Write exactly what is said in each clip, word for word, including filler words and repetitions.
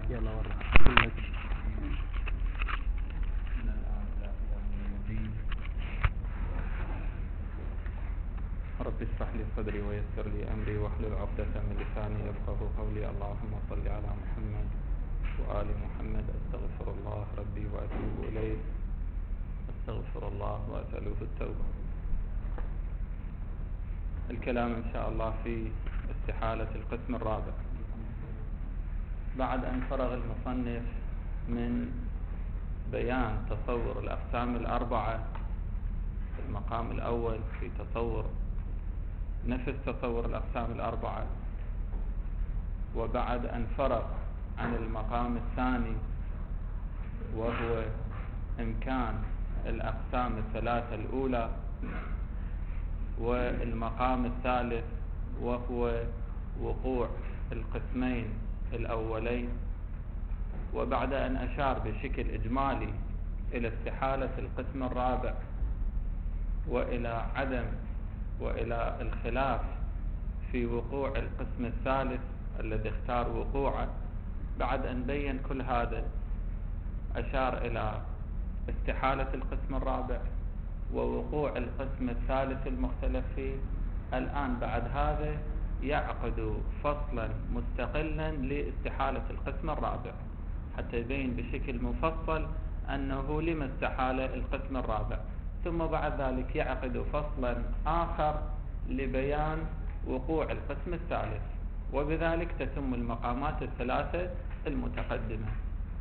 يلا ورا رب اشرح لي صدري ويسر لي أمري واحلل عقدة من لساني يفقهوا قولي. اللهم صل على محمد وآل محمد. أستغفر الله ربي وأتوب إليه. أستغفر الله وأسأله التوبة. الكلام إن شاء الله في استحالة القسم الرابع بعد أن فرغ المصنف من بيان تصور الأقسام الأربعة في المقام الأول، في تصور نفس تصور الأقسام الأربعة، وبعد أن فرغ عن المقام الثاني وهو إمكان الأقسام الثلاثة الأولى، والمقام الثالث وهو وقوع القسمين الأولين، وبعد أن أشار بشكل إجمالي إلى استحالة القسم الرابع وإلى عدم وإلى الخلاف في وقوع القسم الثالث الذي اختار وقوعه، بعد أن بين كل هذا أشار إلى استحالة القسم الرابع ووقوع القسم الثالث المختلف فيه. الآن بعد هذا يعقد فصلا مستقلا لاستحالة القسم الرابع حتى يبين بشكل مفصل أنه لما استحال القسم الرابع، ثم بعد ذلك يعقد فصلا آخر لبيان وقوع القسم الثالث، وبذلك تتم المقامات الثلاثة المتقدمة.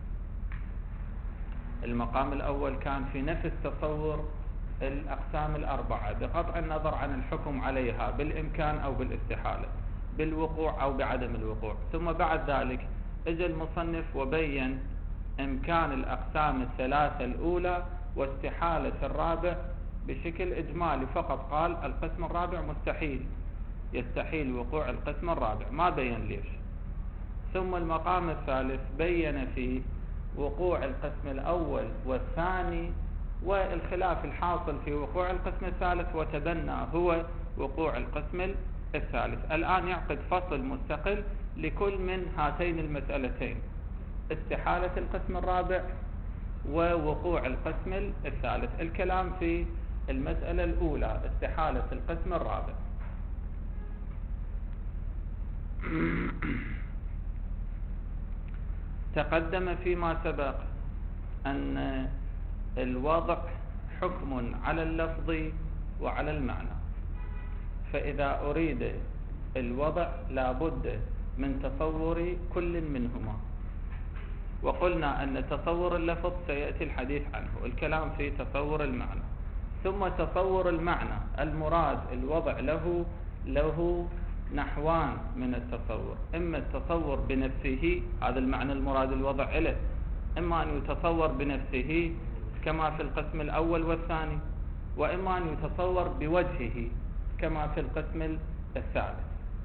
المقام الأول كان في نفس تصور الأقسام الأربعة بقطع النظر عن الحكم عليها بالإمكان أو بالاستحالة، بالوقوع أو بعدم الوقوع، ثم بعد ذلك اجى المصنف وبين إمكان الأقسام الثلاثة الأولى واستحالة الرابع بشكل إجمالي، فقط قال القسم الرابع مستحيل، يستحيل وقوع القسم الرابع، ما بين ليش. ثم المقام الثالث بين فيه وقوع القسم الأول والثاني والخلاف الحاصل في وقوع القسم الثالث، وتبنى هو وقوع القسم الثالث. الآن يعقد فصل مستقل لكل من هاتين المسألتين، استحالة القسم الرابع ووقوع القسم الثالث. الكلام في المسألة الأولى استحالة القسم الرابع. تقدم فيما سبق أن الوضع حكم على اللفظ وعلى المعنى، فإذا أريد الوضع لا بد من تصور كل منهما، وقلنا أن تصور اللفظ سيأتي الحديث عنه، الكلام في تصور المعنى. ثم تصور المعنى المراد الوضع له له نحوان من التصور، إما التصور بنفسه، هذا المعنى المراد الوضع له، إما أن يتصور بنفسه كما في القسم الأول والثاني، وإما أن يتصور بوجهه كما في القسم الثالث.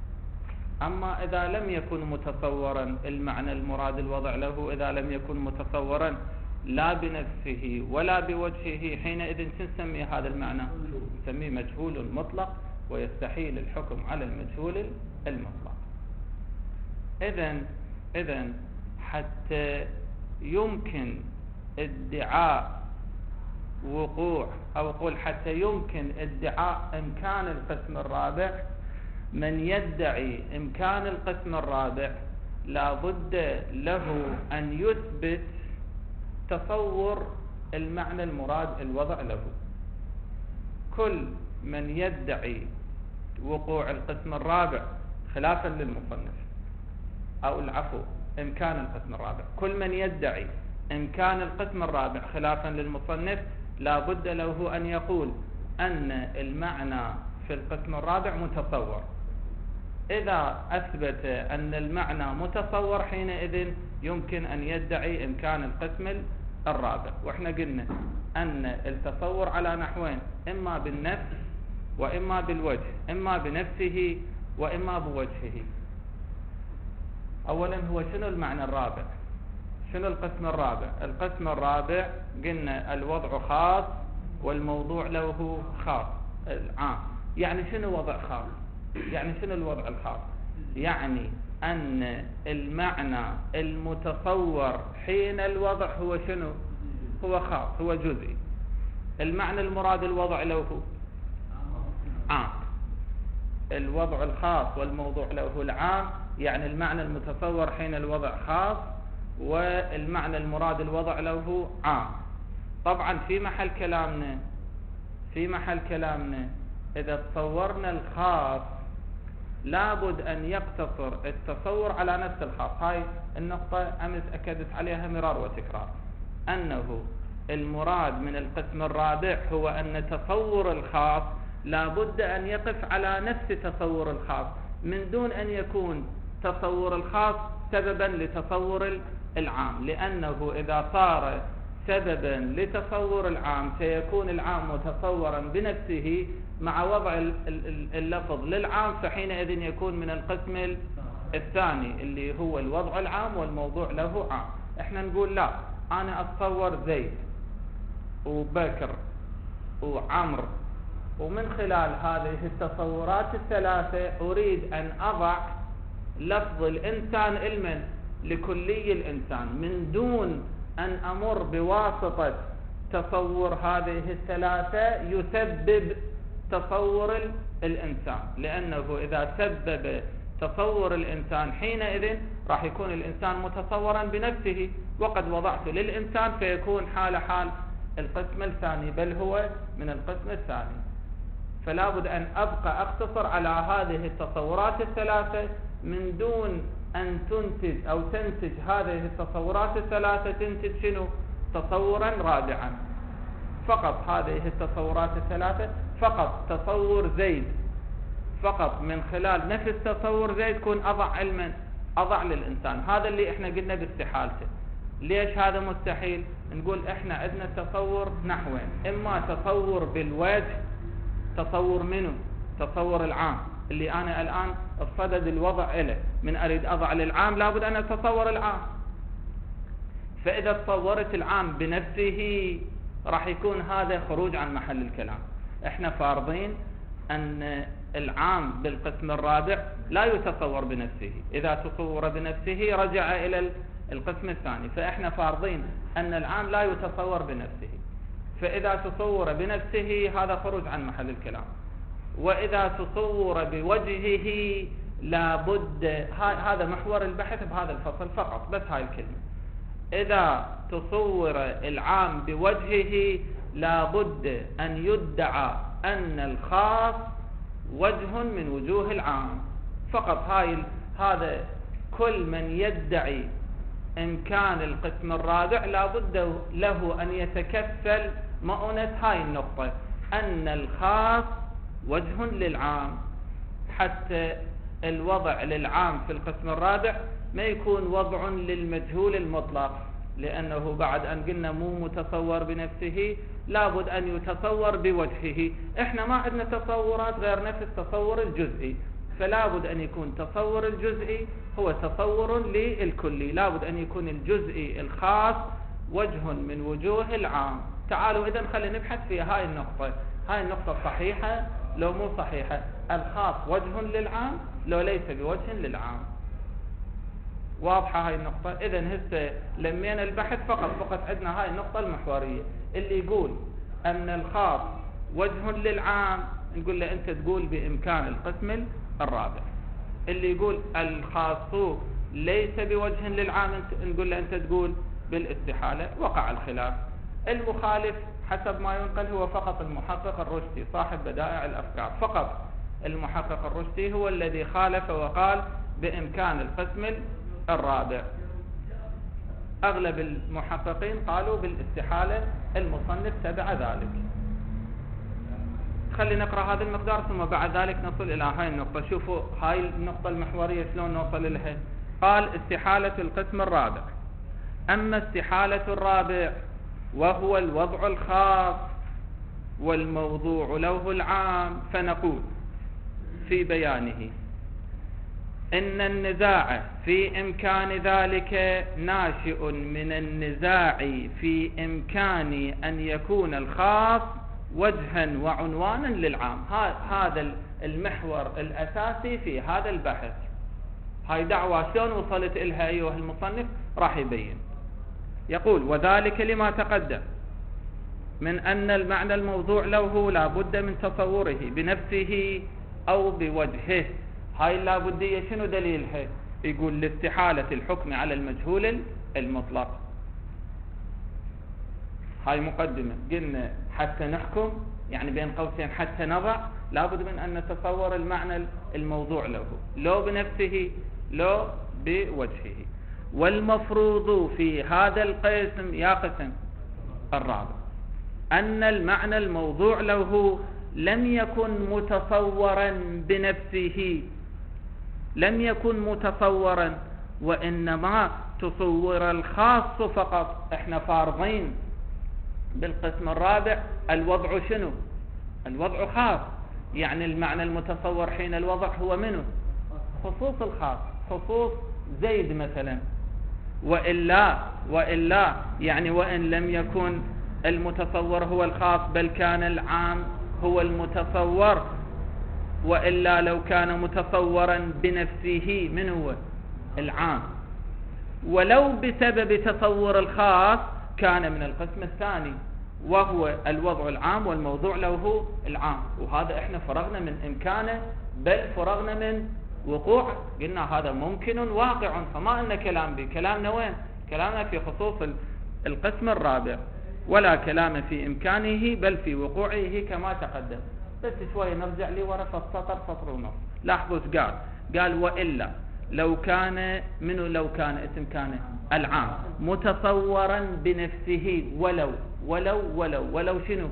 أما إذا لم يكن متصورا المعنى المراد الوضع له، إذا لم يكن متصورا لا بنفسه ولا بوجهه، حينئذ نسمي هذا المعنى؟ نسميه مجهول مطلق، ويستحيل الحكم على المجهول المطلق. إذن إذن حتى يمكن ادعاء وقوع، أو أقول حتى يمكن ادعاء إمكان القسم الرابع، من يدعي إمكان القسم الرابع لا بد له أن يثبت تصور المعنى المراد الوضع له. كل من يدعي وقوع القسم الرابع خلافا للمصنف، أو العفو إمكان القسم الرابع، كل من يدعي إمكان القسم الرابع خلافا للمصنف لا بد له أن يقول أن المعنى في القسم الرابع متصور. إذا أثبت أن المعنى متصور حينئذ يمكن أن يدعي إمكان القسم الرابع. وإحنا قلنا أن التصور على نحوين، إما بالنفس وإما بالوجه، إما بنفسه وإما بوجهه. أولا هو شنو المعنى الرابع؟ شنو القسم الرابع؟ القسم الرابع قلنا الوضع خاص والموضوع له خاص العام. يعني شنو وضع خاص؟ يعني شنو الوضع الخاص؟ يعني أن المعنى المتصور حين الوضع هو شنو؟ هو خاص، هو جزئي. المعنى المراد الوضع له هو عام. الوضع الخاص والموضوع له العام، يعني المعنى المتصور حين الوضع خاص والمعنى المراد الوضع له عام. طبعا في محل كلامنا في محل كلامنا إذا تصورنا الخاص لابد أن يقتصر التصور على نفس الخاص. هاي النقطة أمس أكدت عليها مرار وتكرار، أنه المراد من القسم الرابع هو أن تصور الخاص لابد أن يقف على نفس تصور الخاص، من دون أن يكون تصور الخاص سببا لتصور العام، لأنه إذا صار سببا لتصور العام سيكون العام متصورا بنفسه مع وضع اللفظ للعام، فحينئذ يكون من القسم الثاني اللي هو الوضع العام والموضوع له عام. احنا نقول لا، أنا أتصور زيد وبكر وعمر، ومن خلال هذه التصورات الثلاثة أريد أن أضع لفظ الإنسان علما لكلي الإنسان، من دون أن أمر بواسطة تصور هذه الثلاثة يسبب تصور الإنسان، لأنه إذا سبب تصور الإنسان حينئذ راح يكون الإنسان متصورا بنفسه، وقد وضعت للإنسان فيكون حال حال القسم الثاني، بل هو من القسم الثاني. فلا بد أن أبقى أقتصر على هذه التصورات الثلاثة من دون أن تنتج أو تنتج هذه التصورات الثلاثة تنتج شنو؟ تصورا رابعا. فقط هذه التصورات الثلاثة، فقط تصور زيد فقط من خلال نفس تصور زيد كون أضع علما أضع للإنسان. هذا اللي احنا قلنا باستحالته. ليش هذا مستحيل؟ نقول احنا عندنا تصور نحوين، اما تصور بالوجه، تصور منه تصور العام اللي انا الان بصدد الوضع له، من اريد اضع للعام لابد ان اتصور العام، فاذا تصورت العام بنفسه راح يكون هذا خروج عن محل الكلام. احنا فارضين ان العام بالقسم الرابع لا يتصور بنفسه، اذا تصور بنفسه رجع الى القسم الثاني، فاحنا فارضين ان العام لا يتصور بنفسه، فاذا تصور بنفسه هذا خروج عن محل الكلام. واذا تصور بوجهه لابد، هذا محور البحث بهذا الفصل فقط، بس هاي الكلمة. اذا تصور العام بوجهه لابد ان يدعى ان الخاص وجه من وجوه العام فقط. هاي هذا كل من يدعي إمكان القسم الرابع لابد له أن يتكفل مؤونة هاي النقطة، أن الخاص وجه للعام، حتى الوضع للعام في القسم الرابع ما يكون وضع للمجهول المطلق، لأنه بعد أن قلنا مو متصور بنفسه لابد أن يتصور بوجهه. إحنا ما عندنا تصورات غير نفس التصور الجزئي، فلابد أن يكون تصور الجزئي هو تصور للكلي، لابد أن يكون الجزئي الخاص وجه من وجوه العام. تعالوا إذن خلينا نبحث في هاي النقطة، هاي النقطة صحيحة لو مو صحيحة؟ الخاص وجه للعام لو ليس بوجه للعام؟ واضحة هاي النقطة؟ إذن هسه لمينا البحث فقط فقط عندنا هاي النقطة المحورية، اللي يقول أن الخاص وجه للعام نقول له أنت تقول بإمكان القسم الرابع، اللي يقول الخاص ليس بوجه للعام نقول له أنت تقول بالاستحالة. وقع الخلاف. المخالف حسب ما ينقل هو فقط المحقق الرشدي صاحب بدائع الأفكار، فقط المحقق الرشدي هو الذي خالف وقال بإمكان القسم الرابع. أغلب المحققين قالوا بالاستحالة، المصنف تبع ذلك. خلي نقرأ هذا المقدار ثم بعد ذلك نصل إلى هاي النقطة. شوفوا هاي النقطة المحورية شلون نوصل لها. قال استحالة القسم الرابع. أما استحالة الرابع وهو الوضع الخاص والموضوع له العام، فنقول في بيانه إن النزاع في إمكان ذلك ناشئ من النزاع في إمكان أن يكون الخاص وجها وعنوانا للعام. هذا المحور الأساسي في هذا البحث. هاي دعوة شلون وصلت إلها أيها المصنف راح يبين. يقول وذلك لما تقدم من أن المعنى الموضوع له لا بد من تصوره بنفسه أو بوجهه. هاي اللابدية شنو دليلها؟ يقول لاستحالة الحكم على المجهول المطلق. هاي مقدمة. قلنا حتى نحكم يعني بين قوسين حتى نضع لابد من أن نتصور المعنى الموضوع له لو بنفسه لو بوجهه. والمفروض في هذا القسم يا قسم الرابع أن المعنى الموضوع له لم يكن متصورا بنفسه، لم يكن متصورا، وإنما تصور الخاص فقط. احنا فارضين بالقسم الرابع الوضع شنو؟ الوضع خاص، يعني المعنى المتصور حين الوضع هو منه؟ خصوص الخاص، خصوص زيد مثلا. وإلا وإلا يعني وإن لم يكن المتصور هو الخاص بل كان العام هو المتصور، وإلا لو كان متصورا بنفسه من هو؟ العام. ولو بسبب تصور الخاص كان من القسم الثاني وهو الوضع العام والموضوع له العام. وهذا احنا فرغنا من إمكانه بل فرغنا من وقوع. قلنا هذا ممكن واقع، فما أن كلام به. كلامنا وين؟ كلامنا في خصوص القسم الرابع، ولا كلام في إمكانه بل في وقوعه كما تقدم. بس شوية نرجع لي ورا السطر سطر ونص. لاحظوا قال قال وإلا لو كان منه لو كان اسم كان العام متصورا بنفسه ولو ولو ولو ولو شنو؟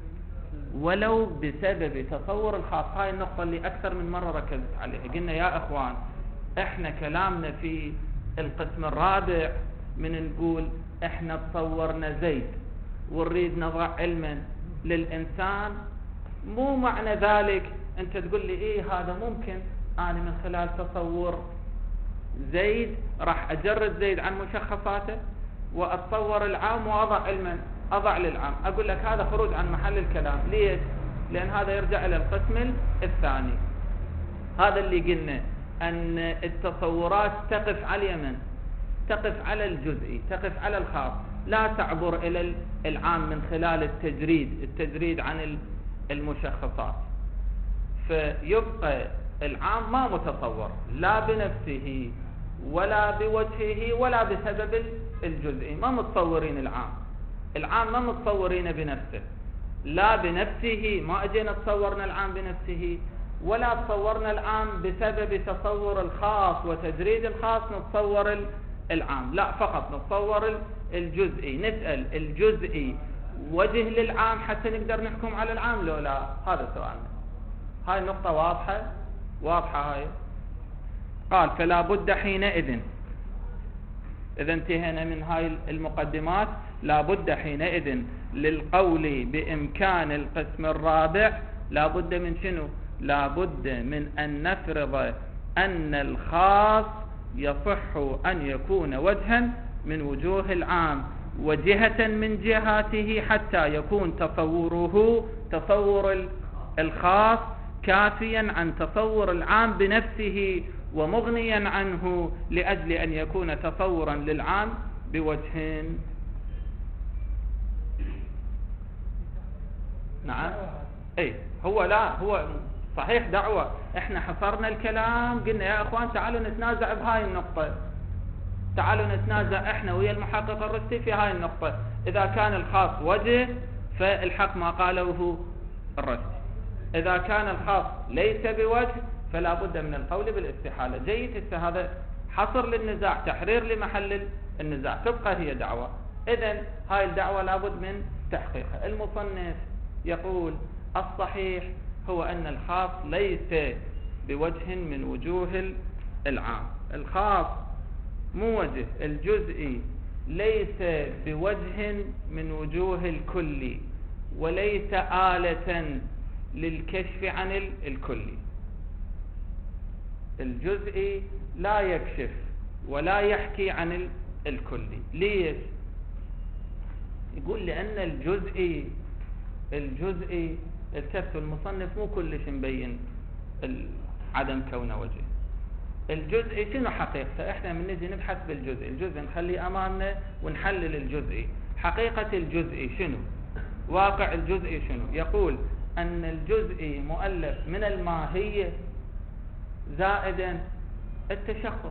ولو بسبب تصور الخاص. هاي النقطة اللي أكثر من مرة ركزت عليها. قلنا يا أخوان إحنا كلامنا في القسم الرابع من نقول إحنا تصورنا زيد ونريد نضع علما للإنسان، مو معنى ذلك أنت تقول لي إيه هذا ممكن أنا من خلال تصور زيد راح أجرد زيد عن مشخصاته وأتصور العام وأضع علما أضع للعام. أقول لك هذا خروج عن محل الكلام. ليش؟ لأن هذا يرجع إلى القسم الثاني. هذا اللي قلنا أن التصورات تقف على اليمن، تقف على الجزئي، تقف على الخاص، لا تعبر إلى العام من خلال التجريد التجريد عن المشخصات. فيبقى العام ما متصور لا بنفسه ولا بوجهه ولا بسبب الجزئي. ما متصورين العام. العام ما متصورين بنفسه، لا بنفسه ما اجينا تصورنا العام بنفسه، ولا تصورنا العام بسبب تصور الخاص وتجريد الخاص نتصور العام. لا، فقط نتصور الجزئي. نسأل الجزئي وجه للعام حتى نقدر نحكم على العام لو لا؟ هذا سؤالنا. هاي النقطة واضحة واضحة هاي. قال فلا بد حينئذ، إذا انتهينا من هاي المقدمات، لا بد حينئذ للقول بإمكان القسم الرابع لا بد من شنو؟ لا بد من أن نفرض أن الخاص يصح أن يكون وجها من وجوه العام وجهة من جهاته حتى يكون تصوره تصور الخاص كافيا عن تصور العام بنفسه ومغنيا عنه لأجل أن يكون تصورا للعام بوجه. نعم اي هو لا هو صحيح دعوة. احنا حصرنا الكلام، قلنا يا اخوان تعالوا نتنازع بهاي النقطة، تعالوا نتنازع احنا ويا المحقق الرشدي في هاي النقطة. اذا كان الخاص وجه فالحق ما قاله الرشدي، اذا كان الخاص ليس بوجه فلا بد من القول بالاستحالة. جيد، هذا حصر للنزاع، تحرير لمحل النزاع، تبقى هي دعوة. اذن هاي الدعوة لابد من تحقيقها. المصنف يقول الصحيح هو أن الخاص ليس بوجه من وجوه العام. الخاص مو وجه، الجزئي ليس بوجه من وجوه الكلي، وليس آلة للكشف عن الكلي. الجزئي لا يكشف ولا يحكي عن الكلي. ليش؟ يقول لأن الجزئي الجزئي الكف المصنف مو كلش مبين عدم كونه وجه. الجزئي شنو حقيقته؟ احنا من نجي نبحث بالجزئي، الجزء نخليه امامنا ونحلل الجزئي. حقيقة الجزئي شنو؟ واقع الجزئي شنو؟ يقول ان الجزئي مؤلف من الماهية زائدا التشخص.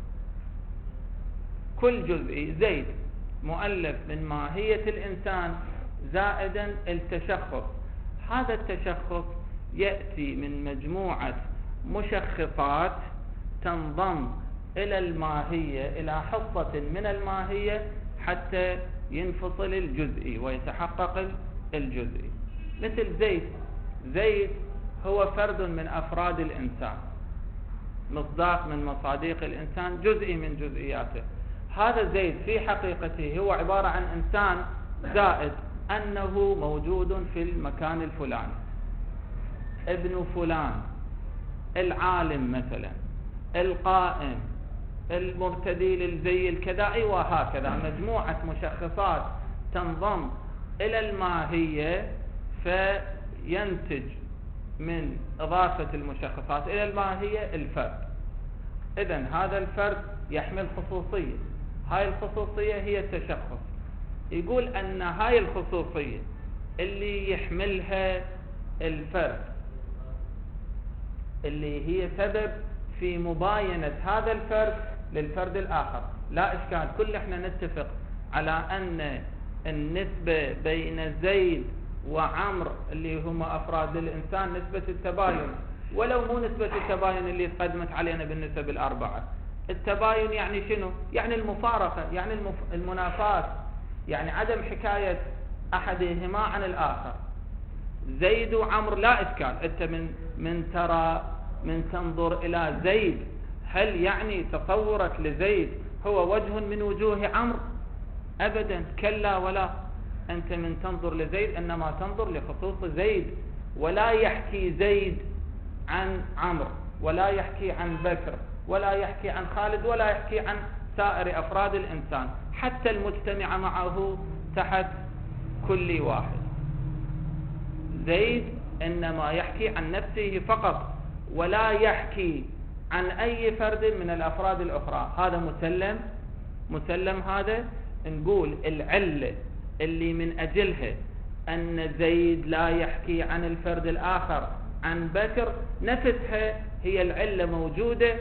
كل جزئي زيد مؤلف من ماهية الانسان زائدا التشخص. هذا التشخص يأتي من مجموعة مشخصات تنضم إلى الماهية، إلى حصة من الماهية، حتى ينفصل الجزئي ويتحقق الجزئي. مثل زيد، زيد هو فرد من أفراد الإنسان، مصداق من مصاديق الإنسان، جزئي من جزئياته. هذا زيد في حقيقته هو عبارة عن إنسان زائد أنه موجود في المكان الفلاني، ابن فلان، العالم مثلا، القائم، المرتدي للزي الكذائي، وهكذا مجموعة مشخصات تنضم إلى الماهية، فينتج من إضافة المشخصات إلى الماهية الفرد. إذن هذا الفرد يحمل خصوصية، هاي الخصوصية هي التشخص. يقول أن هاي الخصوصية اللي يحملها الفرد اللي هي سبب في مباينة هذا الفرد للفرد الآخر. لا إشكال، كل احنا نتفق على أن النسبة بين زيد وعمر اللي هما أفراد للإنسان نسبة التباين، ولو مو نسبة التباين اللي تقدمت علينا بالنسب الأربعة. التباين يعني شنو؟ يعني المفارقة، يعني المف... المنافاة، يعني عدم حكاية أحدهما عن الآخر. زيد وعمر لا إشكال، أنت من من ترى من تنظر إلى زيد، هل يعني تصورك لزيد هو وجه من وجوه عمرو؟ أبدا، كلا ولا. أنت من تنظر لزيد إنما تنظر لخصوص زيد، ولا يحكي زيد عن عمرو، ولا يحكي عن بكر، ولا يحكي عن خالد، ولا يحكي عن سائر أفراد الإنسان حتى المجتمع معه تحت كل واحد. زيد إنما يحكي عن نفسه فقط، ولا يحكي عن أي فرد من الأفراد الأخرى. هذا مسلم مسلم هذا. نقول العلة اللي من أجلها أن زيد لا يحكي عن الفرد الآخر عن بكر نفسها هي العلة موجودة،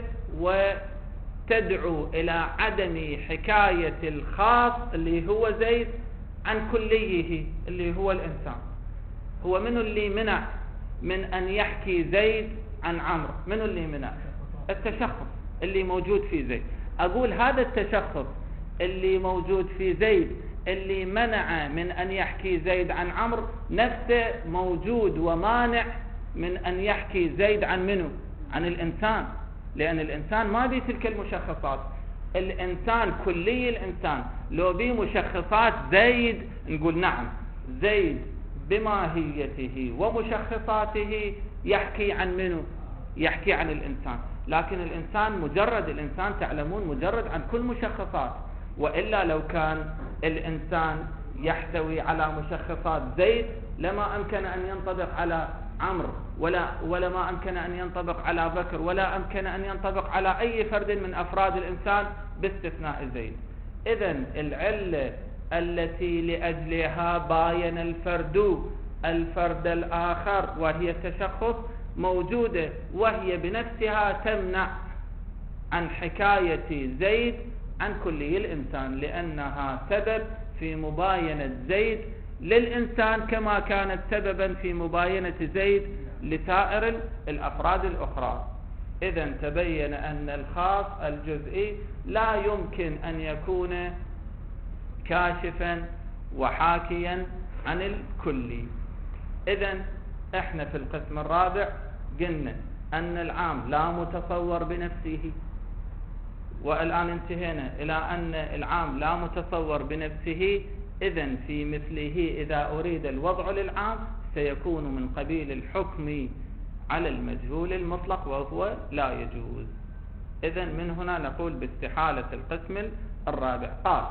وتدعو إلى عدم حكاية الخاص اللي هو زيد عن كليه اللي هو الإنسان. هو منو اللي منع من أن يحكي زيد عن عمرو؟ منو اللي منع؟ التشخص اللي موجود في زيد. أقول هذا التشخص اللي موجود في زيد اللي منع من أن يحكي زيد عن عمرو نفسه موجود ومانع من أن يحكي زيد عن منو؟ عن الإنسان، لأن الإنسان ما بيه تلك المشخصات. الإنسان كلي الإنسان لو بيه مشخصات زيد نقول نعم، زيد بماهيته ومشخصاته يحكي عن منو؟ يحكي عن الإنسان. لكن الإنسان مجرد الإنسان تعلمون مجرد عن كل مشخصات، وإلا لو كان الإنسان يحتوي على مشخصات زيد لما أمكن أن ينطبق على عمرو، ولا ولا ما أمكن أن ينطبق على بكر، ولا أمكن أن ينطبق على أي فرد من أفراد الإنسان باستثناء زيد. إذن العلة التي لأجلها باين الفرد الفرد الآخر وهي التشخص موجودة، وهي بنفسها تمنع عن حكاية زيد عن كلي الإنسان، لأنها سبب في مباينة زيد للإنسان كما كانت سببا في مباينة زيد لسائر الأفراد الأخرى. إذن تبين أن الخاص الجزئي لا يمكن أن يكون كاشفا وحاكيا عن الكلي. إذن احنا في القسم الرابع قلنا أن العام لا متصور بنفسه، والآن انتهينا إلى أن العام لا متصور بنفسه. إذن في مثله إذا أريد الوضع للعام سيكون من قبيل الحكم على المجهول المطلق، وهو لا يجوز. إذن من هنا نقول باستحالة القسم الرابع. قال: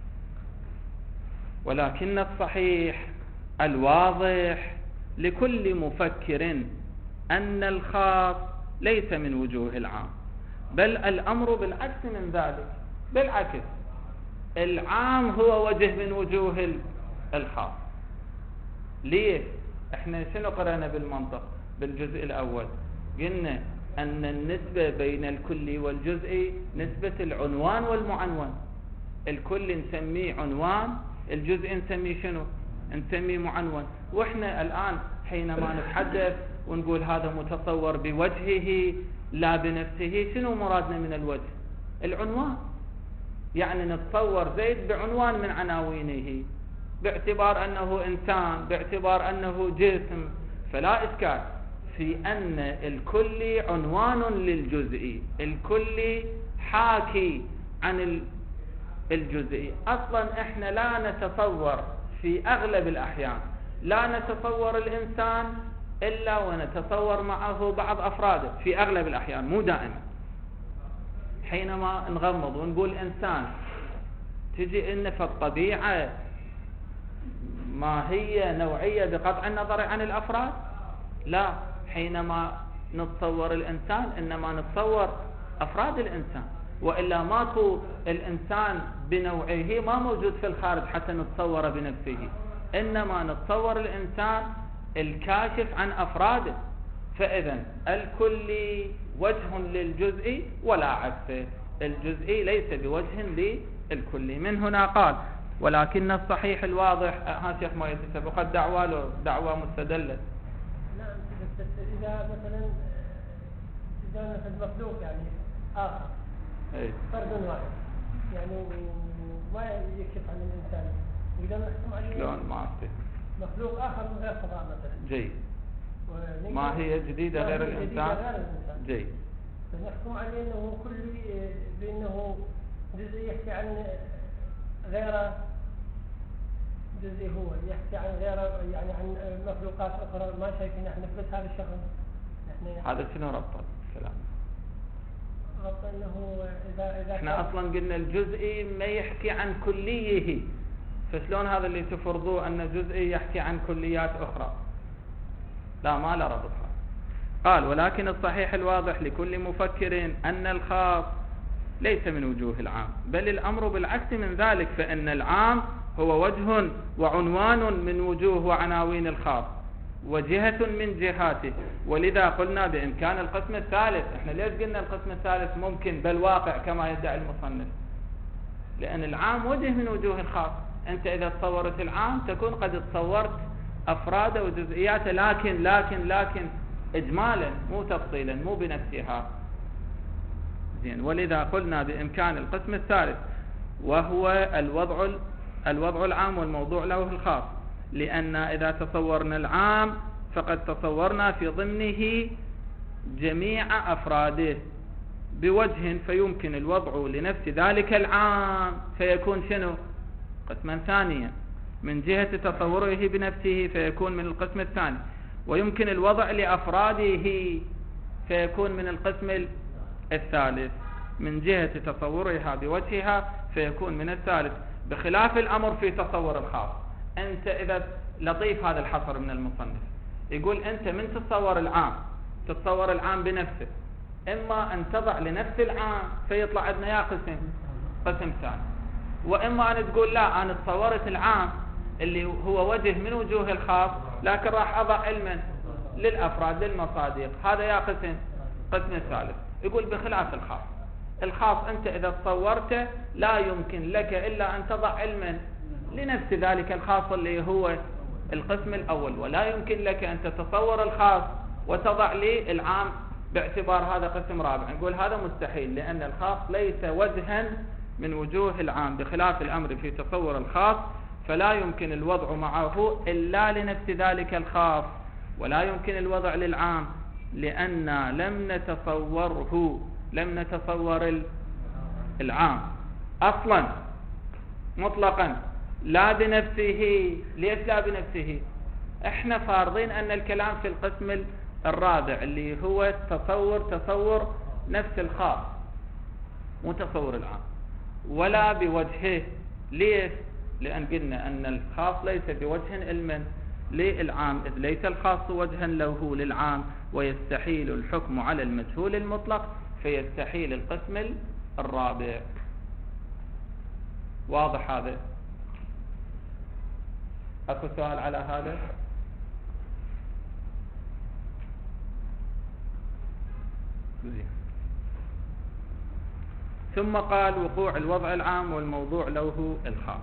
ولكن الصحيح الواضح لكل مفكر أن الخاص ليس من وجوه العام، بل الأمر بالعكس من ذلك، بالعكس العام هو وجه من وجوه الخاص. ليه؟ احنا شنو قرأنا بالمنطق بالجزء الأول؟ قلنا أن النسبة بين الكلي والجزئي نسبة العنوان والمعنون. الكل نسميه عنوان، الجزء نسميه شنو؟ نسميه معنون. واحنا الآن حينما نتحدث ونقول هذا متصور بوجهه لا بنفسه، شنو مرادنا من الوجه؟ العنوان. يعني نتصور زيد بعنوان من عناوينه، باعتبار أنه إنسان، باعتبار أنه جسم، فلا إشكال في أن الكلي عنوان للجزئي، الكلي حاكي عن الجزئي. أصلا إحنا لا نتصور في أغلب الأحيان، لا نتصور الإنسان إلا ونتصور معه بعض أفراده في أغلب الأحيان، مو دائما. حينما نغمض ونقول إنسان، تجي إن في الطبيعة ما هي نوعية بقطع النظر عن الأفراد؟ لا، حينما نتصور الإنسان إنما نتصور أفراد الإنسان، وإلا ماكو الإنسان بنوعه ما موجود في الخارج حتى نتصور بنفسه، إنما نتصور الإنسان الكاشف عن أفراده. فإذا الكلي وجه للجزئي ولا عكسه، الجزئي ليس بوجه للكلي. من هنا قال ولكن الصحيح الواضح. ها شيخ ما يتسبق دعوة له دعوة مستدلة. نعم، بس إذا مثلا إذا مثل مخلوق يعني آخر فرد واحد يعني ما يكشف عن الإنسان، إذا نحكم عليه شلون ما أعرف مخلوق آخر من غير فضاء مثلا. جيد. ما هي جديدة غير الإنسان؟ جيد. فنحكم عليه أنه كل بأنه جزء يحكي عن غيره، جزء هو يحكي عن غيره يعني عن مخلوقات أخرى ما شايفين احنا بس هذا الشخص. هذا شنو ربط الكلام؟ ربط أنه إذا إذا احنا أصلا قلنا الجزئي ما يحكي عن كليه، فشلون هذا اللي تفرضوه أن الجزئي يحكي عن كليات أخرى؟ لا، ما لا ربط. قال ولكن الصحيح الواضح لكل مفكر أن الخاص ليس من وجوه العام، بل الأمر بالعكس من ذلك، فإن العام هو وجه وعنوان من وجوه وعناوين الخاص وجهة من جهاته. ولذا قلنا بإمكان القسم الثالث. احنا ليش قلنا القسم الثالث ممكن بل واقع كما يدعي المصنف؟ لأن العام وجه من وجوه الخاص. أنت إذا تصورت العام تكون قد تصورت أفراده وجزئياته، لكن لكن لكن إجمالا مو تفصيلا، مو بنفسها. زين. ولذا قلنا بإمكان القسم الثالث وهو الوضع الوضع العام والموضوع له الخاص، لأن إذا تصورنا العام فقد تصورنا في ضمنه جميع أفراده بوجه، فيمكن الوضع لنفس ذلك العام فيكون شنو؟ قسما ثانيا. من جهة تصوره بنفسه فيكون من القسم الثاني، ويمكن الوضع لأفراده فيكون من القسم الثالث. من جهة تصورها بوجهها فيكون من الثالث، بخلاف الأمر في تصور الخاص. أنت إذا لطيف هذا الحصر من المصنف، يقول أنت من تتصور العام تتصور العام بنفسه، إما أن تضع لنفس العام فيطلع عندنا يا قسم قسم ثاني، وإما أن تقول لا أنا تصورت العام اللي هو وجه من وجوه الخاص لكن راح أضع علما للأفراد للمصادق، هذا يا قسم قسم الثالث. يقول بخلاف الخاص. الخاص أنت إذا تصورته لا يمكن لك إلا أن تضع علما لنفس ذلك الخاص اللي هو القسم الأول، ولا يمكن لك أن تتصور الخاص وتضع لي العام باعتبار هذا قسم رابع. نقول هذا مستحيل، لأن الخاص ليس وجها من وجوه العام، بخلاف الأمر في تصور الخاص فلا يمكن الوضع معه إلا لنفس ذلك الخاص، ولا يمكن الوضع للعام لأن لم نتصوره لم نتصور العام أصلا مطلقا لا بنفسه. ليش لا بنفسه؟ احنا فارضين أن الكلام في القسم الرابع اللي هو تصور تصور نفس الخاص، مو تصور العام ولا بوجهه. ليش؟ لأن قلنا أن الخاص ليس بوجه علما للعام، إذ ليس الخاص وجها له للعام، ويستحيل الحكم على المجهول المطلق فيستحيل القسم الرابع. واضح هذا؟ اكو سؤال على هذا؟ ثم قال وقوع الوضع العام والموضوع له الخاص.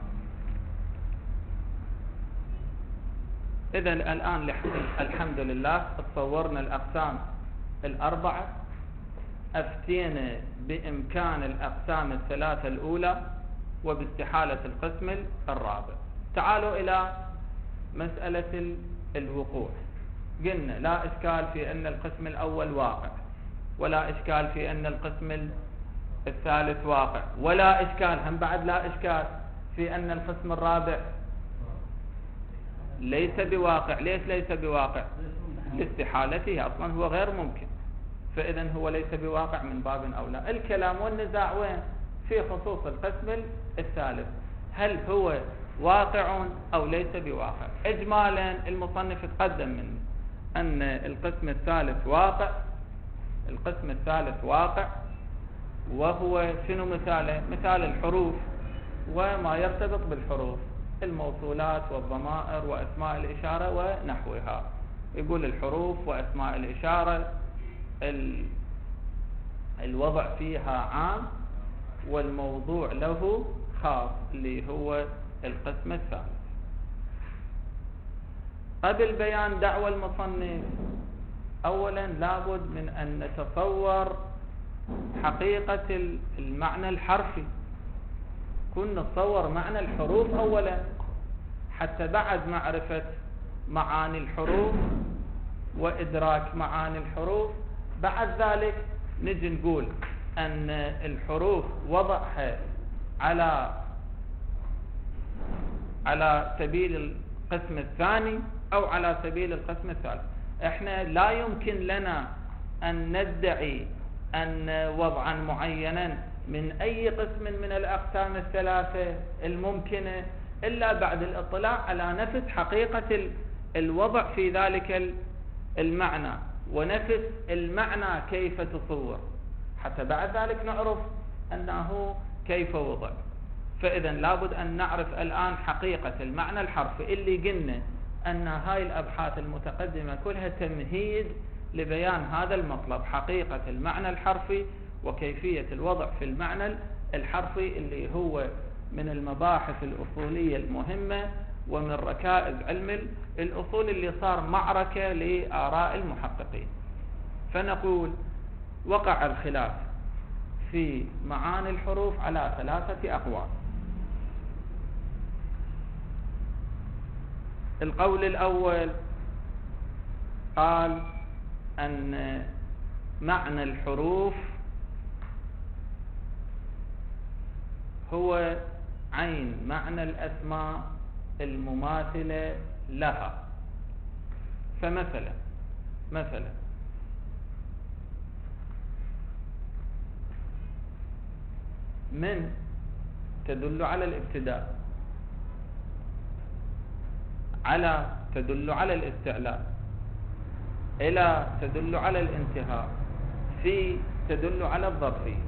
إذن الآن الحمد لله تصورنا الأقسام الأربعة، أفتينا بإمكان الأقسام الثلاثة الأولى وباستحالة القسم الرابع. تعالوا إلى مسألة الوقوع. قلنا لا إشكال في أن القسم الأول واقع، ولا إشكال في أن القسم الثالث واقع، ولا إشكال هم بعد لا إشكال في أن القسم الرابع ليس بواقع. ليش ليس بواقع؟ لاستحالته، أصلا هو غير ممكن، فإذا هو ليس بواقع من باب أولى. الكلام والنزاع وين؟ في خصوص القسم الثالث، هل هو واقع أو ليس بواقع. إجمالا المصنف تقدم من أن القسم الثالث واقع. القسم الثالث واقع، وهو شنو مثاله؟ مثال الحروف وما يرتبط بالحروف، الموصولات والضمائر وأسماء الإشارة ونحوها. يقول الحروف وأسماء الإشارة الوضع فيها عام والموضوع له خاص، اللي هو القسم الثالث. قبل بيان دعوى المصنف، أولا لابد من أن نتصور حقيقة المعنى الحرفي. كنا نتصور معنى الحروف أولا، حتى بعد معرفة معاني الحروف وإدراك معاني الحروف، بعد ذلك نجي نقول أن الحروف وضعها على على سبيل القسم الثاني أو على سبيل القسم الثالث. احنا لا يمكن لنا أن ندعي أن وضعا معينا من أي قسم من الأقسام الثلاثة الممكنة إلا بعد الاطلاع على نفس حقيقة الوضع في ذلك المعنى، ونفس المعنى كيف تصور، حتى بعد ذلك نعرف أنه كيف وضع. فإذا لابد أن نعرف الآن حقيقة المعنى الحرفي، اللي قلنا أن هاي الأبحاث المتقدمة كلها تمهيد لبيان هذا المطلب، حقيقة المعنى الحرفي وكيفية الوضع في المعنى الحرفي، اللي هو من المباحث الأصولية المهمة ومن ركائز علم الأصول، اللي صار معركة لآراء المحققين. فنقول وقع الخلاف في معاني الحروف على ثلاثة أقوال. القول الأول قال أن معنى الحروف هو عين معنى الأسماء المماثلة لها. فمثلا مثلا من تدل على الابتداء، على تدل على الاستعلاء، إلى تدل على الانتهاء، في تدل على الظرفية.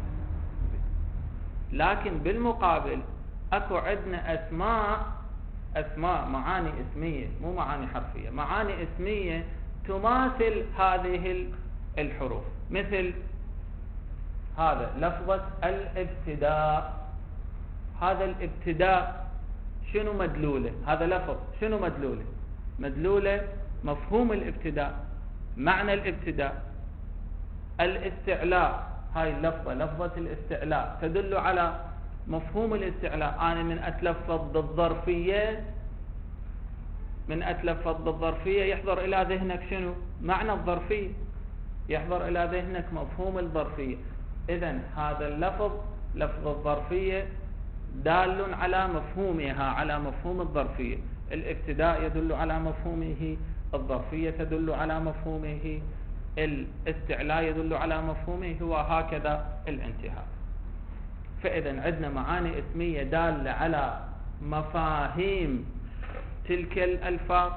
لكن بالمقابل اكو عندنا اسماء اسماء معاني اسمية، مو معاني حرفية، معاني اسمية تماثل هذه الحروف. مثل هذا لفظة الابتداء. هذا الابتداء شنو مدلوله؟ هذا لفظ شنو مدلوله؟ مدلوله مفهوم الابتداء، معنى الابتداء. الاستعلاء، هاي اللفظة لفظة الاستعلاء تدل على مفهوم الاستعلاء. أنا من أتلفظ بالظرفية من أتلفظ بالظرفية يحضر إلى ذهنك شنو؟ معنى الظرفية، يحضر إلى ذهنك مفهوم الظرفية. إذن هذا اللفظ لفظ الظرفية دال على مفهومها، على مفهوم الظرفية. الابتداء يدل على مفهومه، الظرفية تدل على مفهومه، الاستعلاء يدل على مفهومه، وهكذا الانتهاء. فإذا عندنا معاني اسمية دالة على مفاهيم تلك الألفاظ.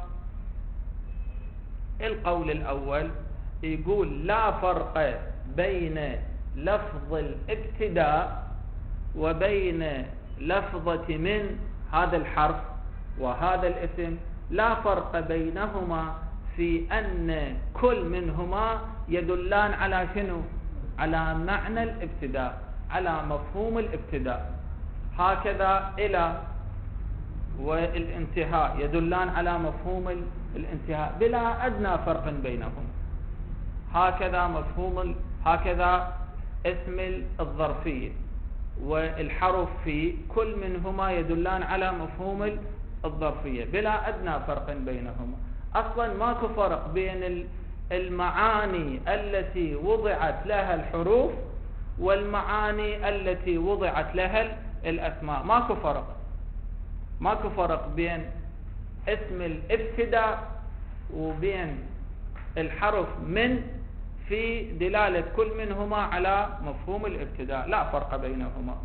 القول الأول يقول لا فرق بين لفظ الابتداء وبين لفظة من هذا الحرف وهذا الاسم لا فرق بينهما في أن كل منهما يدلان على شنو؟ على معنى الابتداء، على مفهوم الابتداء. هكذا إلى والانتهاء يدلان على مفهوم الانتهاء بلا أدنى فرق بينهم. هكذا مفهوم هكذا اسم الظرفية والحرف في كل منهما يدلان على مفهوم الظرفية بلا أدنى فرق بينهما. أصلا ماكو فرق بين المعاني التي وضعت لها الحروف والمعاني التي وضعت لها الأسماء، ماكو فرق. ماكو فرق بين اسم الابتداء وبين الحرف من في دلالة كل منهما على مفهوم الابتداء، لا فرق بينهما.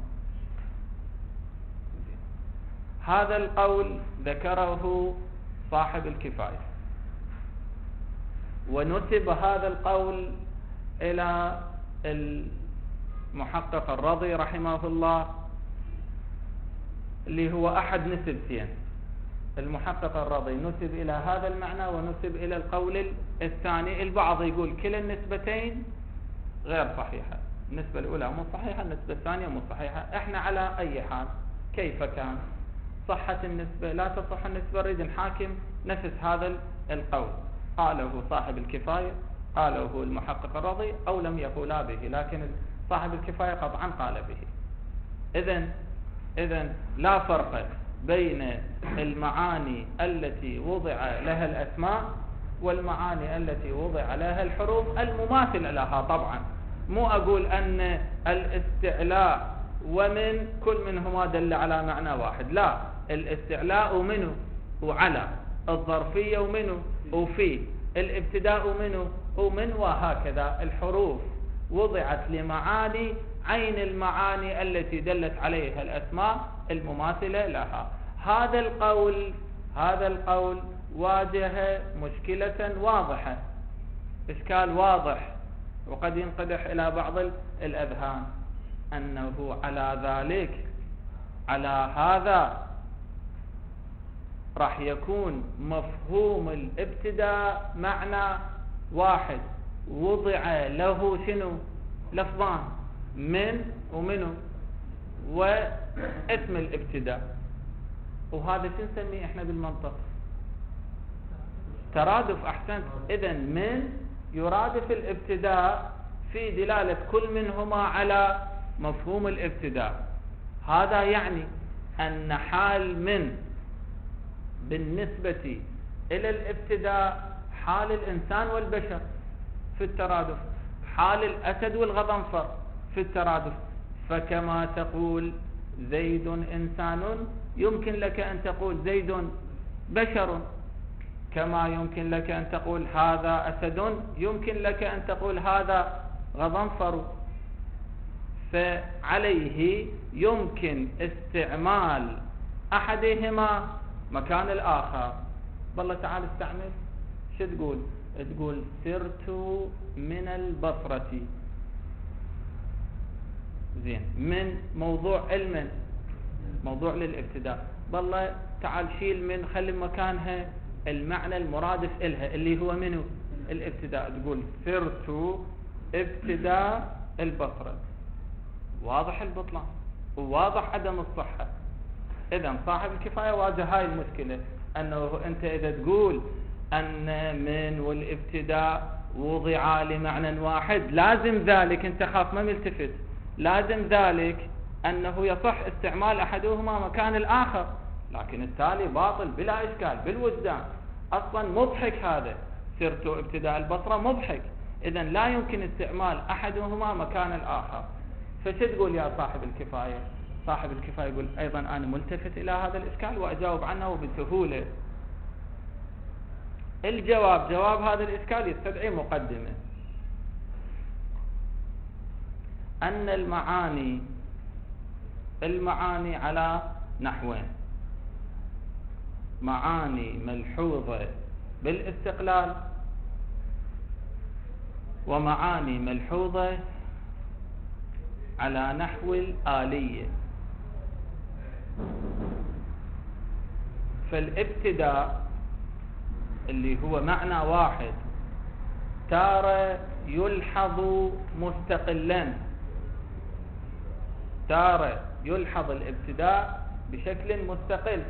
هذا القول ذكره صاحب الكفاية، ونسب هذا القول إلى المحقق الرضي رحمه الله، اللي هو أحد نسبتين. المحقق الرضي نسب إلى هذا المعنى ونسب إلى القول الثاني. البعض يقول كلا النسبتين غير صحيحة، النسبة الأولى مو صحيحة، النسبة الثانية مو صحيحة. احنا على أي حال كيف كان صحة النسبة لا تصح النسبة، نريد نحاكم نفس هذا القول. قاله صاحب الكفاية، قاله المحقق الرضي، أو لم يقولا به، لكن صاحب الكفاية قطعا قال به. إذن إذن لا فرق بين المعاني التي وضع لها الأسماء والمعاني التي وضع لها الحروف المماثلة لها. طبعا مو أقول أن الاستعلاء ومن كل منهما دل على معنى واحد، لا، الاستعلاء منه وعلى، الظرفية ومنه وفي، الابتداء منه ومن، وهكذا الحروف وضعت لمعاني عين المعاني التي دلت عليها الأسماء المماثلة لها. هذا القول هذا القول واجه مشكلة واضحة، إشكال واضح، وقد ينقدح إلى بعض الأذهان أنه على ذلك على هذا راح يكون مفهوم الابتداء معنى واحد وضع له شنو؟ لفظان، من ومنه واسم الابتداء. وهذا شو نسميه احنا بالمنطق؟ ترادف. احسنت. اذا من يرادف الابتداء في دلالة كل منهما على مفهوم الابتداء. هذا يعني ان حال من بالنسبة الى الابتداء حال الانسان والبشر في الترادف، حال الاسد والغضنفر في الترادف. فكما تقول زيد إنسان يمكن لك أن تقول زيد بشر، كما يمكن لك أن تقول هذا أسد، يمكن لك أن تقول هذا غضنفر. فعليه يمكن استعمال أحدهما مكان الآخر. والله تعال استعمل، شو تقول؟ تقول سرت من البصرة. زين، من موضوع علم، موضوع للابتداء. والله تعال شيل من، خلي مكانها المعنى المرادف إلها اللي هو منه الابتداء. تقول سرت ابتداء البصرة. واضح البطلان وواضح عدم الصحة. إذن صاحب الكفاية واجه هاي المشكلة، أنه أنت إذا تقول أن من والابتداء وضعا لمعنى واحد، لازم ذلك أنت خاف ما ملتفت، لازم ذلك أنه يصح استعمال أحدهما مكان الآخر، لكن التالي باطل بلا إشكال بالوجدان. أصلا مضحك هذا، سرت ابتداء البصرة مضحك، إذن لا يمكن استعمال أحدهما مكان الآخر. فش تقول يا صاحب الكفاية؟ صاحب الكفاية يقول أيضا أنا ملتفت إلى هذا الإشكال وأجاوب عنه بسهولة. الجواب، جواب هذا الإشكال يستدعي مقدمة. أن المعاني المعاني على نحوين: معاني ملحوظة بالاستقلال، ومعاني ملحوظة على نحو الآلية. فالابتداء اللي هو معنى واحد تارة يلحظ مستقلا، تارة يلحظ الابتداء بشكل مستقل،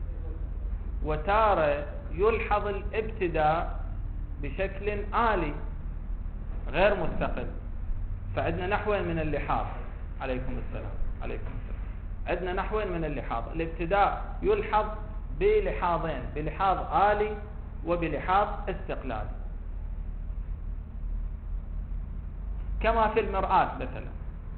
وتارة يلحظ الابتداء بشكل آلي غير مستقل. فعندنا نحوين من اللحاظ. عليكم السلام. عليكم السلام. عندنا نحوين من اللحاظ. الابتداء يلحظ بلحاظين، بلحاظ آلي وبلحاظ استقلالي، كما في المرآة مثلا.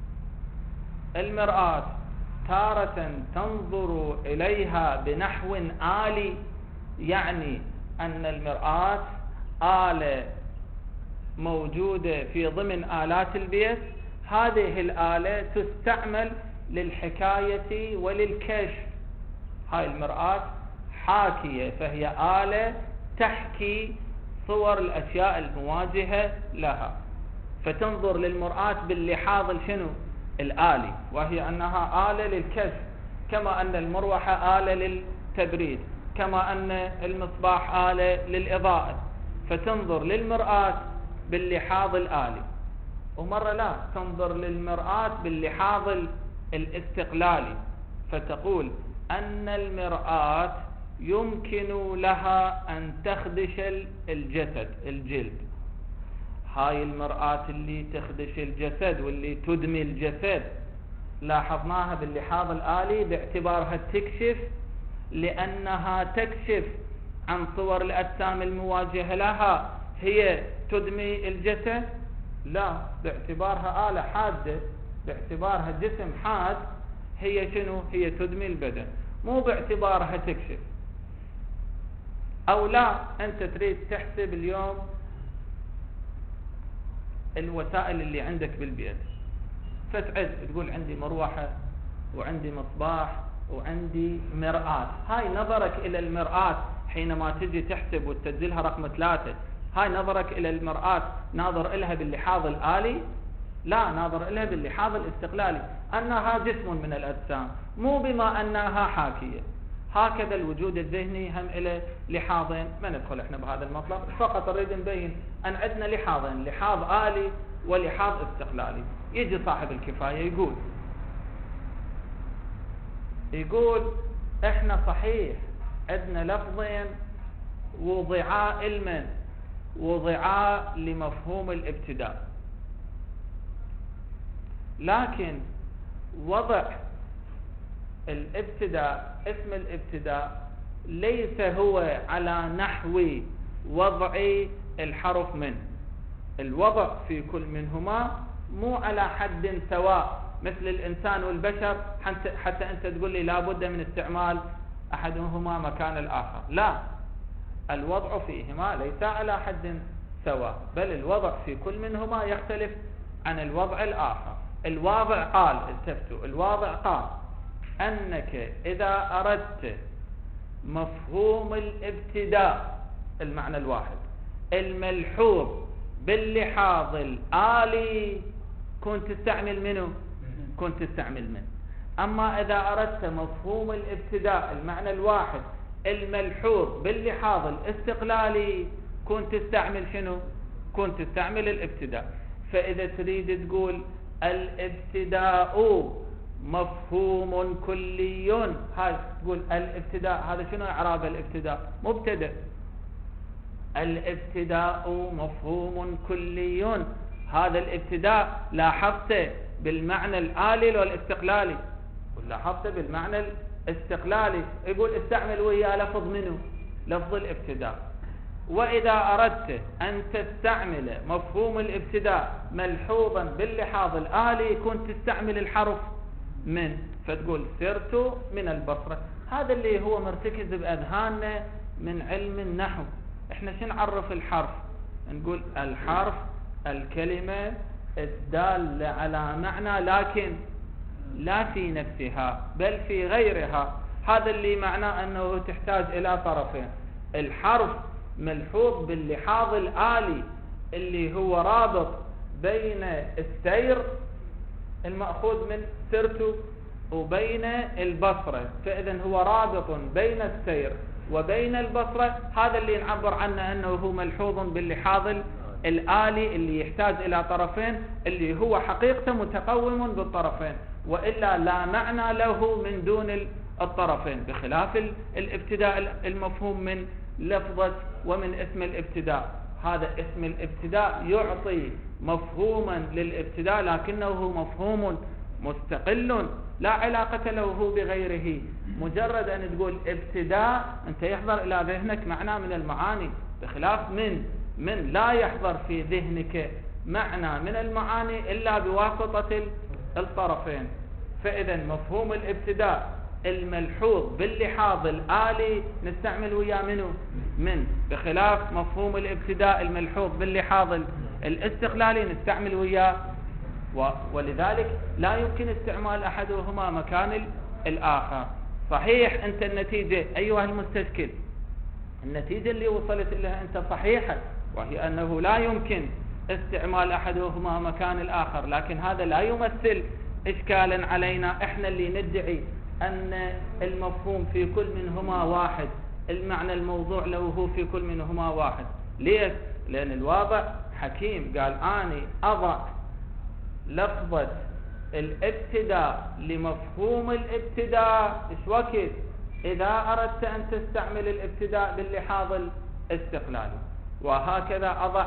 المرآة تارة تنظر إليها بنحو آلي، يعني أن المرآة آلة موجودة في ضمن آلات البيت، هذه الآلة تستعمل للحكاية وللكشف. هاي المرآة حاكية، فهي آلة تحكي صور الأشياء المواجهة لها، فتنظر للمرآة باللحاظ الشنو الآلي، وهي أنها آلة للكشف، كما أن المروحة آلة للتبريد، كما أن المصباح آلة للإضاءة. فتنظر للمرآة باللحاظ الآلي، ومرة لا تنظر للمرآة باللحاظ الاستقلالي، فتقول أن المرآة يمكن لها أن تخدش الجسد الجلد. هاي المرآة اللي تخدش الجسد واللي تدمي الجسد لاحظناها باللحاظ الآلي باعتبارها تكشف، لأنها تكشف عن صور الأجسام المواجهة لها. هي تدمي الجسد؟ لا، باعتبارها آلة حادة، باعتبارها جسم حاد، هي شنو؟ هي تدمي البدن، مو باعتبارها تكشف. أو لا، أنت تريد تحسب اليوم الوسائل اللي عندك بالبيت، فتعد تقول عندي مروحة وعندي مصباح وعندي مرآة. هاي نظرك إلى المرآة حينما تجي تحسب وتسجلها رقم ثلاثة، هاي نظرك إلى المرآة ناظر إلها باللحاظ الآلي؟ لا، ناظر إلها باللحاظ الاستقلالي، أنها جسم من الأجسام، مو بما أنها حاكية. هكذا الوجود الذهني هم إلى لحاظين، ما ندخل احنا بهذا المطلب، فقط نريد نبين أن عندنا لحاظين، لحاظ آلي ولحاظ استقلالي. يجي صاحب الكفاية يقول يقول احنا صحيح عندنا لفظين وضعاء علما وضعاء لمفهوم الابتداء، لكن وضع الابتداء، اسم الابتداء، ليس هو على نحو وضع الحرف من. الوضع في كل منهما مو على حد سواء مثل الإنسان والبشر، حتى, حتى أنت تقول لي لابد من استعمال أحدهما مكان الآخر. لا، الوضع فيهما ليس على حد سواء، بل الوضع في كل منهما يختلف عن الوضع الآخر. الواضع قال، التفتوا، الواضع قال أنك إذا أردت مفهوم الابتداء المعنى الواحد الملحوظ باللحاظ الآلي كنت تستعمل منه، كنت تستعمل من. أما إذا أردت مفهوم الابتداء المعنى الواحد الملحوظ باللحاظ الاستقلالي كنت تستعمل شنو؟ كنت تستعمل الابتداء. فإذا تريد تقول الابتداء مفهوم كلي، هاي تقول الابتداء، هذا شنو إعراب الابتداء؟ مبتدأ. الابتداء مفهوم كلي، هذا الابتداء لاحظته بالمعنى الآلي والاستقلالي؟ لاحظته بالمعنى الاستقلالي. يقول استعمل ويا لفظ منه، لفظ الابتداء. وإذا أردت أن تستعمل مفهوم الابتداء ملحوظا باللحاظ الآلي كنت تستعمل الحرف من، فتقول سرت من البصرة. هذا اللي هو مرتكز بأذهاننا من علم النحو. احنا شو نعرف الحرف؟ نقول الحرف الكلمة الدالة على معنى، لكن لا في نفسها بل في غيرها. هذا اللي معناه أنه تحتاج إلى طرفين، الحرف ملحوظ باللحاظ الآلي اللي هو رابط بين السير المأخوذ من سرت وبين البصرة، فإذا هو رابط بين السير وبين البصرة. هذا اللي نعبر عنه أنه هو ملحوظ باللحاظ الآلي اللي يحتاج إلى طرفين، اللي هو حقيقة متقوم بالطرفين، وإلا لا معنى له من دون الطرفين، بخلاف الابتداء المفهوم من لفظة ومن اسم الابتداء. هذا اسم الابتداء يعطي مفهوما للابتداء، لكنه مفهوم مستقل لا علاقة له بغيره. مجرد أن تقول ابتداء أنت يحضر إلى ذهنك معنى من المعاني، بخلاف من من لا يحضر في ذهنك معنى من المعاني إلا بواسطة الطرفين. فإذا مفهوم الابتداء الملحوظ باللحاظ الآلي نستعمل ويا منه من، بخلاف مفهوم الابتداء الملحوظ باللحاظ الاستقلالي نستعمل وياه، ولذلك لا يمكن استعمال أحدهما مكان الآخر. صحيح أنت النتيجة أيها المستشكل، النتيجة اللي وصلت إليها أنت صحيحة، وهي أنه لا يمكن استعمال أحدهما مكان الآخر، لكن هذا لا يمثل إشكالا علينا إحنا اللي ندعي أن المفهوم في كل منهما واحد، المعنى الموضوع له في كل منهما واحد. ليش؟ لأن الواضع حكيم، قال أني أضع لفظة الابتداء لمفهوم الابتداء. إيش وقت؟ إذا أردت أن تستعمل الابتداء باللحاظ الاستقلالي، وهكذا أضع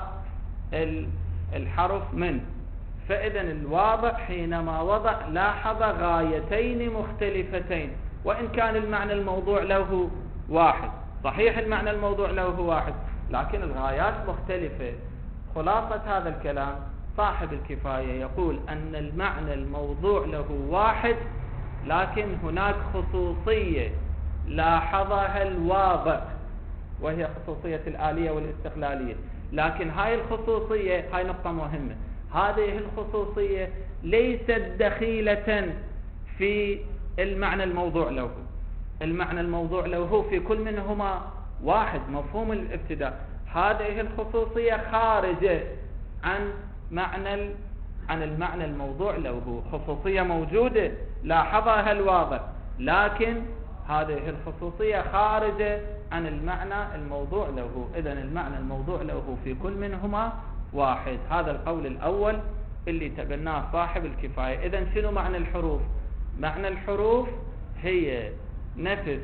الحرف من. فإذا الواضع حينما وضع لاحظ غايتين مختلفتين، وإن كان المعنى الموضوع له واحد. صحيح المعنى الموضوع له واحد، لكن الغايات مختلفة. خلاصة هذا الكلام صاحب الكفاية يقول أن المعنى الموضوع له واحد، لكن هناك خصوصية لاحظها الواضع، وهي خصوصية الآلية والاستقلالية. لكن هاي الخصوصية، هاي نقطة مهمة، هذه الخصوصية ليست دخيلة في المعنى الموضوع له. المعنى الموضوع له في كل منهما واحد، مفهوم الابتداء. هذه الخصوصية خارجة عن معنى عن المعنى الموضوع له، خصوصية موجودة لاحظها الواضع، لكن هذه الخصوصية خارجة عن المعنى الموضوع له. إذن المعنى الموضوع له في كل منهما واحد. هذا القول الأول اللي تبناه صاحب الكفاية. إذن شنو معنى الحروف؟ معنى الحروف هي نفس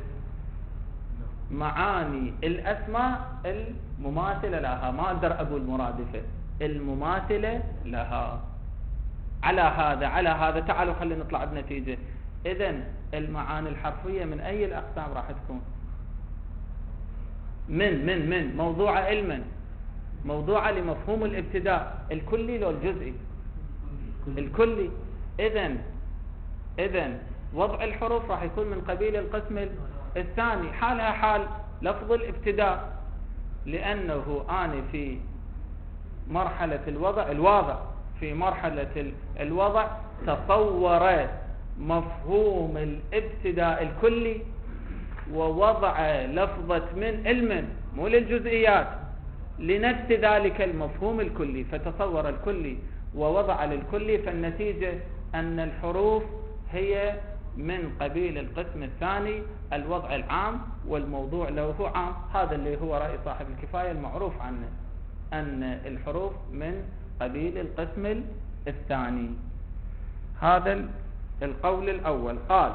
معاني الأسماء المماثلة لها، ما أقدر أقول مرادفة، المماثلة لها. على هذا على هذا تعالوا خلينا نطلع بنتيجة. إذن المعاني الحرفية من أي الأقسام راح تكون؟ من من من موضوعة علما، موضوعة لمفهوم الابتداء، الكلي لو الجزئي؟ الكلي. إذن إذن وضع الحروف راح يكون من قبيل القسم الثاني، حالها حال لفظ الابتداء، لأنه آني في مرحلة الوضع الواضع في مرحلة الوضع تصور مفهوم الابتداء الكلي، ووضع لفظة من المن مو للجزئيات لنفس ذلك المفهوم الكلي، فتصور الكلي ووضع للكلي. فالنتيجة أن الحروف هي من قبيل القسم الثاني، الوضع العام والموضوع له عام. هذا اللي هو رأي صاحب الكفاية المعروف عنه، أن الحروف من قبيل القسم الثاني. هذا القول الأول. قال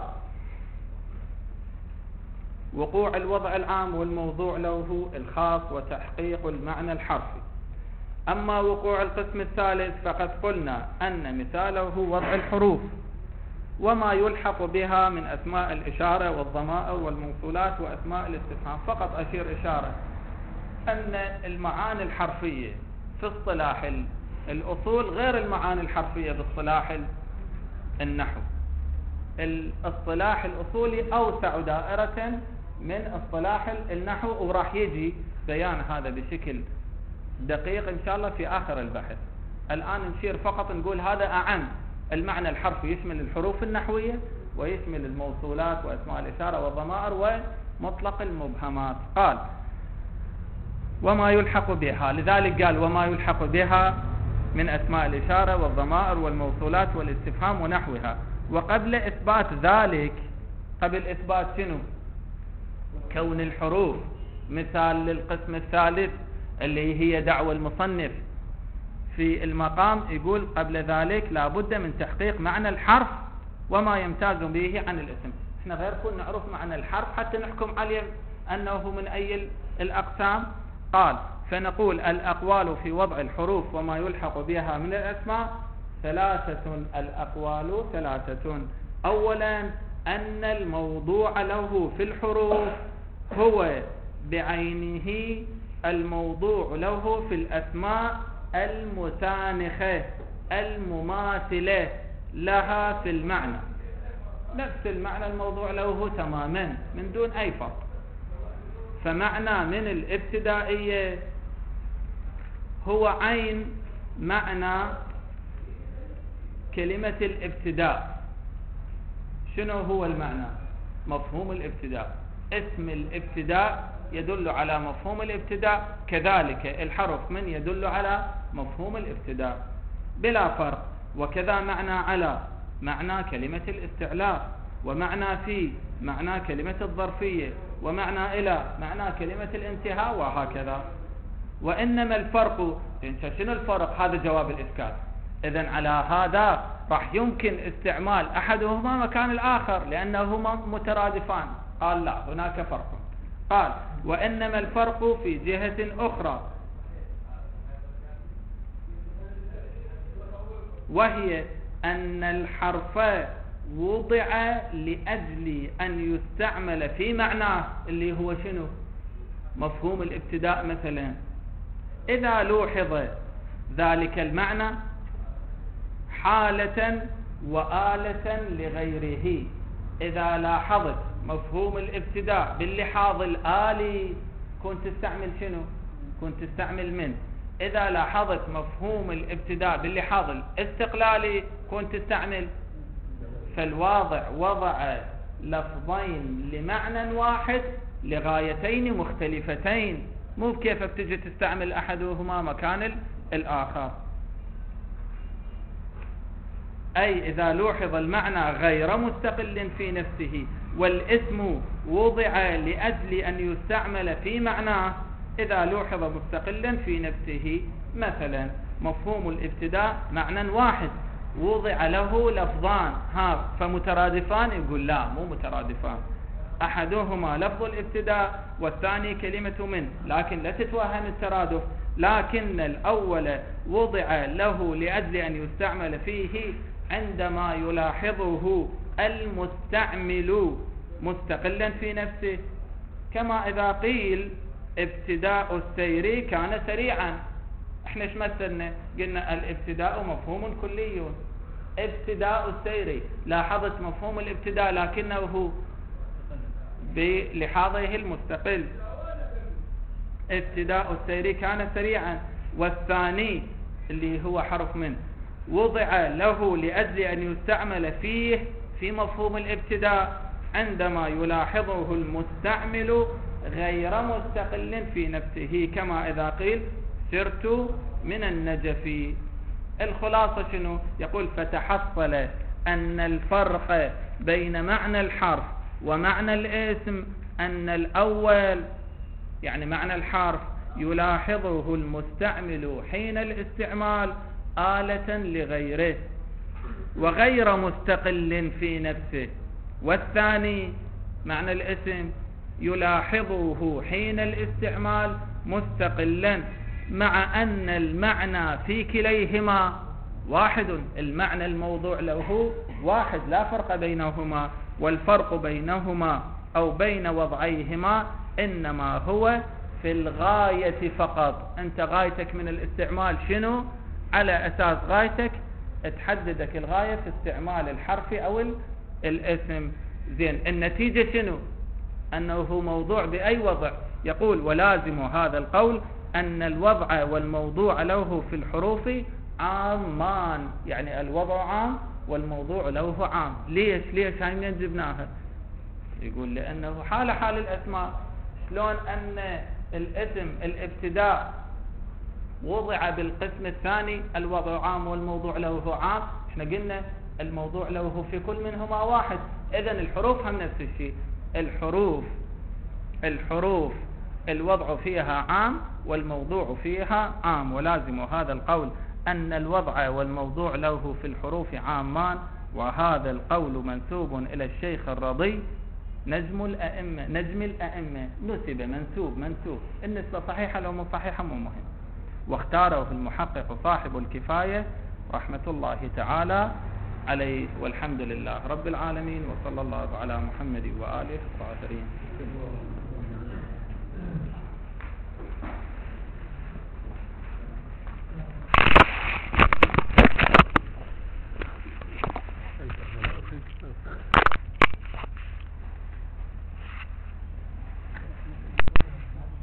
وقوع الوضع العام والموضوع له الخاص وتحقيق المعنى الحرفي. أما وقوع القسم الثالث فقد قلنا أن مثاله وضع الحروف وما يلحق بها من أسماء الإشارة والضمائر والموصولات وأسماء الاستفهام. فقط أشير إشارة أن المعاني الحرفية في اصطلاح الأصول غير المعاني الحرفية باصطلاح النحو. الاصطلاح الأصولي أوسع دائرة من اصطلاح النحو، وراح يجي بيان هذا بشكل دقيق إن شاء الله في آخر البحث. الآن نشير فقط نقول هذا أعم. المعنى الحرفي يشمل الحروف النحوية ويشمل الموصولات وأسماء الإشارة والضمائر ومطلق المبهمات. قال وما يلحق بها، لذلك قال وما يلحق بها من أسماء الإشارة والضمائر والموصولات والاستفهام ونحوها. وقبل إثبات ذلك، قبل إثبات شنو؟ كون الحروف مثال للقسم الثالث اللي هي دعوى المصنف في المقام، يقول قبل ذلك لا بد من تحقيق معنى الحرف وما يمتاز به عن الاسم. احنا غير كل نعرف معنى الحرف حتى نحكم عليه أنه من أي الأقسام. قال فنقول الأقوال في وضع الحروف وما يلحق بها من الأسماء ثلاثة. الأقوال ثلاثة. أولا أن الموضوع له في الحروف هو بعينه الموضوع له في الأسماء المسانخة المماثلة لها في المعنى، نفس المعنى الموضوع له تماما من دون أي فرق. فمعنى من الابتدائية هو عين معنى كلمة الابتداء. شنو هو المعنى؟ مفهوم الابتداء. اسم الابتداء يدل على مفهوم الابتداء، كذلك الحرف من يدل على مفهوم الابتداء بلا فرق. وكذا معنى على معنى كلمة الاستعلاء، ومعنى في معنى كلمة الظرفية، ومعنى إلى معنى كلمة الانتهاء، وهكذا. وإنما الفرق، شنو الفرق؟ هذا جواب الإسكات. إذن على هذا راح يمكن استعمال أحدهما مكان الآخر لأنهما مترادفان. قال لا، هناك فرق. قال وإنما الفرق في جهة أخرى، وهي أن الحرف وضع لأجل أن يستعمل في معناه اللي هو شنو؟ مفهوم الابتداء. مثلا إذا لوحظ ذلك المعنى حالة وآلة لغيره. إذا لاحظت مفهوم الابتداء باللحاظ الآلي كنت تستعمل شنو؟ كنت تستعمل من. إذا لاحظت مفهوم الابتداء باللحاظ الاستقلالي كنت تستعمل. فالواضع وضع لفظين لمعنى واحد لغايتين مختلفتين، مو بكيف بتجي تستعمل أحدهما مكان الآخر. أي إذا لوحظ المعنى غير مستقل في نفسه والاسم وضع لأجل أن يستعمل في معناه، إذا لوحظ مستقلا في نفسه، مثلا مفهوم الابتداء معنى واحد وضع له لفظان، ها فمترادفان؟ يقول لا، مو مترادفان، أحدهما لفظ الابتداء والثاني كلمة من، لكن لا تتوهم الترادف. لكن الأول وضع له لأجل أن يستعمل فيه عندما يلاحظه المستعمل مستقلا في نفسه، كما إذا قيل ابتداء السير كان سريعا. احنا ايش مثلنا؟ قلنا الابتداء مفهوم كلي. ابتداء السير، لاحظت مفهوم الابتداء لكنه بلحاظه المستقل. ابتداء السير كان سريعا. والثاني اللي هو حرف من وضع له لأجل أن يستعمل فيه في مفهوم الابتداء عندما يلاحظه المستعمل غير مستقل في نفسه، كما إذا قيل سرت من النجف. الخلاصة شنو؟ يقول فتحصل أن الفرق بين معنى الحرف ومعنى الاسم أن الأول يعني معنى الحرف يلاحظه المستعمل حين الاستعمال آلة لغيره وغير مستقل في نفسه، والثاني معنى الاسم يلاحظه حين الاستعمال مستقلا، مع أن المعنى في كليهما واحد. المعنى الموضوع له واحد، لا فرق بينهما، والفرق بينهما أو بين وضعيهما إنما هو في الغاية فقط. أنت غايتك من الاستعمال شنو؟ على أساس غايتك تحددك الغاية في استعمال الحرف أو الاسم. زين، النتيجة شنو؟ أنه موضوع بأي وضع. يقول ولازم هذا القول أن الوضع والموضوع له في الحروف عامان، يعني الوضع عام والموضوع له عام. ليش؟ ليش هاي من جبناها؟ يقول لأنه حال حال الأسماء. شلون أن الاسم الابتداء وضع بالقسم الثاني الوضع عام والموضوع له هو عام. احنا قلنا الموضوع له في كل منهما واحد. إذن الحروف هم نفس الشيء. الحروف الحروف الوضع فيها عام والموضوع فيها عام، ولازم هذا القول أن الوضع والموضوع له في الحروف عامان. وهذا القول منسوب إلى الشيخ الرضي نجم الأئمة نجم الأئمة نسب منسوب منسوب النسبة صحيحة لو مو صحيحة مو مهم. واختاره المحقق صاحب الكفاية رحمة الله تعالى عليه. والحمد لله رب العالمين، وصلى الله على محمد وآله الطاهرين.